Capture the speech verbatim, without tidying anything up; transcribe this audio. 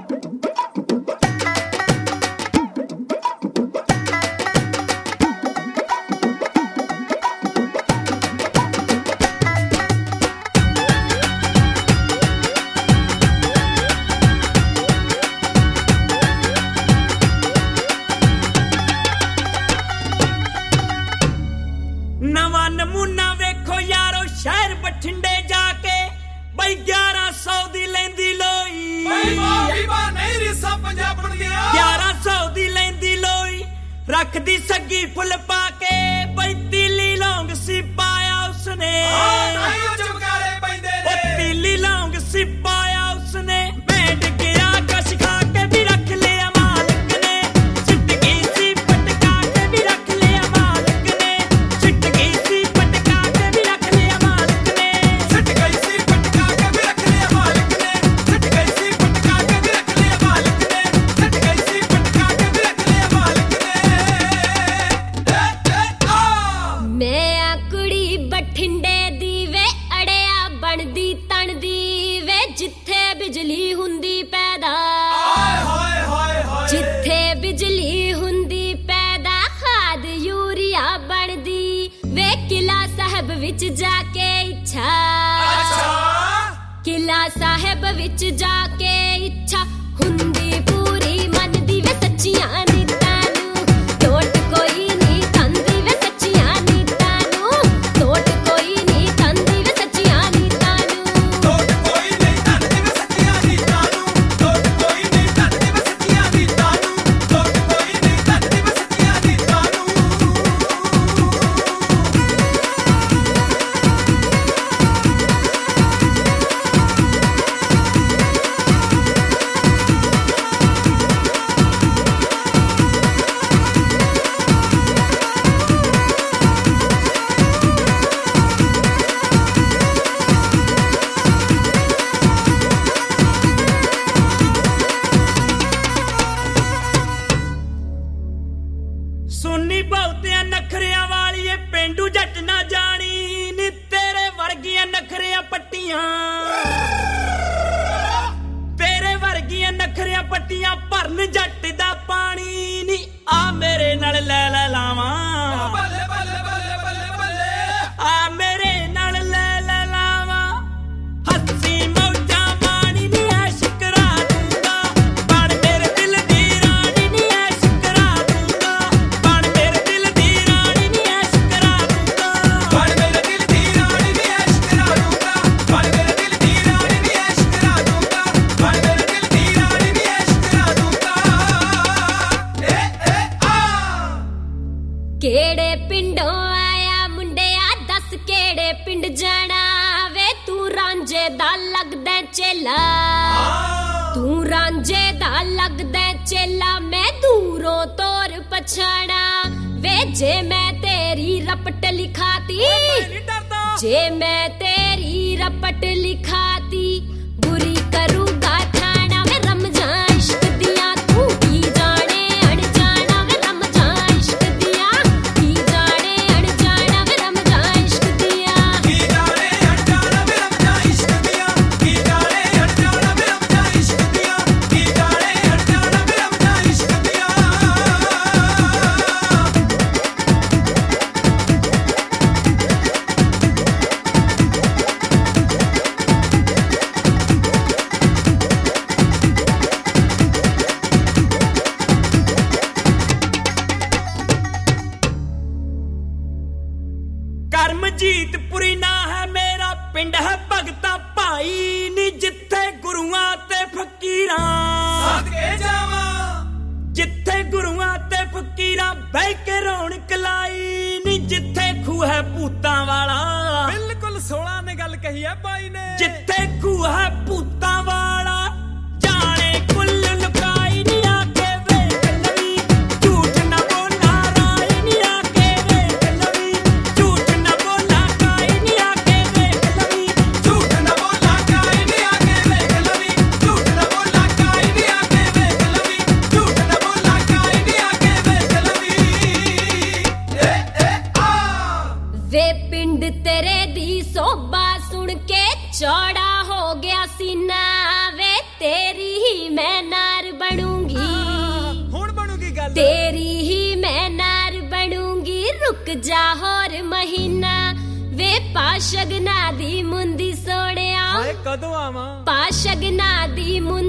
ਨਵਾਂ ਨਮੂਨਾ ਵੇਖੋ ਯਾਰੋ ਸ਼ਹਿਰ ਬਠਿੰਡੇ ਜਾ ਕੇ ਬਈ ਗਿਆਰਾਂ ਸੌ ਦੀ ਲੈਂਦੀ ਲੋਈ ਬਈ ਮਾਫੀ ਬਾ ਨਹੀਂ ਰਿਸਾ ਪੰਜਾਬਣ ਗਿਆ ਗਿਆਰਾਂ ਸੌ ਦੀ ਲੈਂਦੀ ਲੋਈ ਰੱਖਦੀ ਸੱਗੀ ਫੁੱਲ ਪਾ ਕੇ ਬਈ ਤੀਲੀ ਲੌਂਗ ਸੀ ਪਾਇਆ ਉਸਨੇ ਹਾਂ ਨਹੀਂ ਚਮਕਾਰੇ ਪੈਂਦੇ ਨੇ ਉਹ ਤੀਲੀ ਲੌਂਗ ਸੀ ਪਾਇਆ ਉਸਨੇ ਮੈਂ ਡਿੱਗਿਆ ਕਸ਼ ਖਾ ਕੇ ਵੀ ਰੱਖ ਲਿਆ ਮਾਲਕ ਨੇ ਸਿੱਟ ਗਈ ਸੀ ਪਟਕਾ ਕੇ ਵੀ ਰੱਖ ਲਿਆ ਮਾਲਕ ਨੇ ਸਿੱਟ ਗਈ ਸੀ ਪਟਕਾ ਕੇ ਵੀ ਰੱਖ ਲਿਆ ਮਾਲਕ ਨੇ ਸਿੱਟ ਗਈ ਸੀ ਪਟਕਾ ਕੇ ਵੀ ਰੱਖ ਲਿਆ ਮਾਲਕ ਨੇ ਸਿੱਟ ਗਈ ਸੀ ਪਟਕਾ ਕੇ ਵੀ ਰੱਖ ਲਿਆ ਮਾਲਕ ਨੇ ਸਿੱਟ ਗਈ ਸੀ ਪਟਕਾ ਕੇ ਵੀ ਰੱਖ ਲਿਆ ਮਾਲਕ ਨੇ ਆ ਮੈਂ ਆ ਕੁੜੀ ਬਠਿੰਡੇ ਦੀ ਵੇ ਅੜਿਆ ਬਣਦੀ ਤਣਦੀ ਵੇ ਜਿੱਥੇ ਬਿਜਲੀ ਹੁੰਦੀ ਪੈਦਾ ਹਾਏ ਹਾਏ ਹਾਏ ਹਾਏ ਜਿੱਥੇ ਬਿਜਲੀ ਹੁੰਦੀ ਪੈਦਾ ਖਾਦ ਯੂਰੀਆ ਬਣਦੀ ਵੇ ਕਿਲਾ ਸਾਹਿਬ ਵਿੱਚ ਜਾ ਕੇ ਇੱਛਾ ਅੱਛਾ ਕਿਲਾ ਸਾਹਿਬ ਵਿੱਚ ਜਾ ਕੇ ਇੱਛਾ ਹੁੰਦੀ ਪੂਰੀ ਮੰਨਦੀ ਵੇ ਸੱਚੀਆਂ ਨੀਤਾਂ ਨੂੰ ਟੋਟ ਕੋਈ ਨਹੀਂ ਤੰਦੀ ਵੇ ਸੱਚੀਆਂ ਨੀਤਾਂ ਨੂੰ ਟੋਟ ਕੋਈ ਨਹੀਂ ਤੰਦੀ ਵੇ ਸੱਚੀਆਂ ਨੀਤਾਂ ਨੂੰ ਟੋਟ ਕੋਈ ਨਹੀਂ ਧਰਦੀ ਵੇ ਸੱਚੀਆਂ ਨੀਤਾਂ ਨੂੰ ਟੋਟ ਕੋਈ ਨਹੀਂ ਧਰਦੀ ਵੇ ਸੱਚੀਆਂ ਨੀਤਾਂ ਨੂੰ ਟੋਟ ਕੋਈ ਨਹੀਂ ਧਰਦੀ ਵੇ ਸੱਚੀਆਂ ਨੀਤਾਂ ਨੂੰ ਸੁਣਨੀ ਬਹੁਤਿਆਂ ਨਖਰਿਆਂ ਵਾਲੀ ਏ ਪਿੰਡੂ ਜੱਟ ਨਾ ਜਾਣੀ ਨੀ ਤੇਰੇ ਵਰਗੀਆਂ ਨਖਰਿਆਂ ਪੱਟੀਆਂ ਤੇਰੇ ਵਰਗੀਆਂ ਨਖਰਿਆਂ ਪੱਟੀਆਂ ਭਰਨ ਜੱਟ ਦਾ ਪਾਣੀ ਨੀ ਆ ਮੇਰੇ ਨਾਲ ਲੈ ਲੈ ਲਾਵਾਂ ਬੱਲੇ ਬੱਲੇ ਬੱਲੇ ਬੱਲੇ ਬੱਲੇ ਆ ਮੇਰੇ ਨਾਲ ਲੈ ਲੈ ਲਾਵਾਂ ਹੱਸੀ ਮੌਜਾਂ ਮਾਣੀ ਨੀ ਐਸ਼ ਕਰਾ ਦੂੰਗਾ ਬਣ ਮੇਰੇ ਦਿਲ ਦੀ ਰਾਣੀ ਨੀ ਐਸ਼ ਕਰਾ ਦੂੰਗਾ ਬਣ ਮੇਰੇ ਦਿਲ ਦੀ ਰਾਣੀ ਨੀ ਐਸ਼ ਕਰਾ ਦੂੰਗਾ ਬਣ ਮੇਰੇ ਦਿਲ ਦੀ ਰਾਣੀ ਨੀ ਐਸ਼ ਕਰਾ ਦੂੰਗਾ ਬਣ ਮੇਰੇ ਦਿਲ ਦੀ ਰਾਣੀ ਨੀ ਐਸ਼ ਕਰਾ ਦੂੰਗਾ ਬਣ ਮੇਰੇ ਦਿਲ ਦੀ ਰਾਣੀ ਨੀ ਐਸ਼ ਕਰਾ ਦੂੰਗਾ ਏ ਏ ਆ ਕਿਹੜੇ ਪਿੰਡੋਂ ਆਇਆ ਮੁੰਡਿਆ ਦੱਸ ਕਿਹੜੇ ਪਿੰਡ ਜਾਣਾ ਵੇ ਤੂੰ ਰਾਂਝੇ ਦਾ ਲੱਗਦਾ ਚੇਲਾ ਤੂੰ ਰਾਂਝੇ ਦਾ ਲੱਗਦਾ ਚੇਲਾ ਮੈਂ ਦੂਰੋਂ ਤੋਰ ਪਛਾਣਾ ਵੇ ਜੇ ਮੈਂ ਤੇਰੀ ਰਪਟ ਲਿਖਾਤੀ ਨਹੀਂ ਡਰਦਾ ਜੇ ਮੈਂ ਤੇਰੀ ਰਪਟ ਲਿਖਾਤੀ ਬੁਰੀ ਕਰੂੰਗਾ ਥਾਣਾ ਵੇ ਰਮਜਾਂ ਇਸ਼ਕ ਦੀਆਂ ਤੂੰ ਕੀ ਜਾਣੇ ਅਣਜਾਣਾ ਵੇ ਰਮਜਾਂ ਇਸ਼ਕ ਦੀਆਂ ਕੀ ਜਾਣੇ ਅਣਜਾਣਾ ਵੇ ਰਮਜਾਂ ਇਸ਼ਕ ਦੀਆਂ ਕੀ ਜਾਣੇ ਅਣਜਾਣਾ ਵੇ ਰਮਜਾਂ ਇਸ਼ਕ ਦੀਆਂ ਕੀ ਜਾਣੇ ਅਣਜਾਣਾ ਵੇ ਰਮਜਾਂ ਇਸ਼ਕ ਦੀਆਂ ਕੀ ਜਾਣੇ ਅਣਜਾਣਾ ਵੇ ਰਮਜਾਂ ਇਸ਼ਕ ਦੀਆਂ ਕਰਮਜੀਤ ਪੁਰੀ ਨਾ ਹੈ ਮੇਰਾ ਪਿੰਡ ਹੈ ਭਗਤਾ ਭਾਈ ਨੀ ਜਿੱਥੇ ਗੁਰੂਆਂ ਤੇ ਫਕੀਰਾਂ ਸਦਕੇ ਜਾਵਾਂ ਜਿੱਥੇ ਗੁਰੂਆਂ ਤੇ ਫਕੀਰਾਂ ਬਹਿ ਕੇ ਰੌਣਕ ਲਾਈ ਨੀ ਜਿੱਥੇ ਖੂਹ ਹੈ ਭੂਤਾਂ ਵਾਲਾ ਬਿਲਕੁਲ ਸੋਹਣਾ ਨੇ ਗੱਲ ਕਹੀ ਐ ਬਾਈ ਨੇ ਜਿੱਥੇ ਖੂਹ ਹੈ ਭੂਤਾਂ ਵਾਲਾ ਜਾਣੇ ਕੁੱਲ ਲੁਕਾਈ ਨੀ ਆ ਕੇ ਵੇਖ ਲਵੀ ਝੂਠ ਨਾ ਬੋਲਾ ਰਾਈ ਨੀ ਆ ਕੇ ਵੇਖ ਲਵੀ ਝੂਠ ਨਾ ਬੋਲਾ ਕਾਈ ਨੀ ਆ ਕੇ ਵੇਖ ਲਵੀ ਝੂਠ ਨਾ ਬੋਲਾ ਕਾਈ ਨੀ ਆ ਕੇ ਵੇਖ ਲਵੀ ਝੂਠ ਨਾ ਬੋਲਾ ਕਾਈ ਨੀ ਆ ਕੇ ਵੇਖ ਲਵੀ ਝੂਠ ਨਾ ਬੋਲਾ ਕਾਈ ਨੀ ਆ ਕੇ ਵੇਖ ਲਵੀ ਏ ਏ ਆ ਵੇ ਪਿੰਡ ਤੇਰੇ ਦੀ ਸੋਭਾ ਸੁਣ ਕੇ ਚੌੜਾ ਹੋ ਗਿਆ ਸੀਨਾ ਵੇ ਤੇਰੀ ਹੀ ਮੈਂ ਨਾ गल तेरी ही मैं नार बनूंगी रुक जा होर महीना वे पाशगना दी मुंदी सोड़िया हाय कदों आवां पाशगना दी मुंदी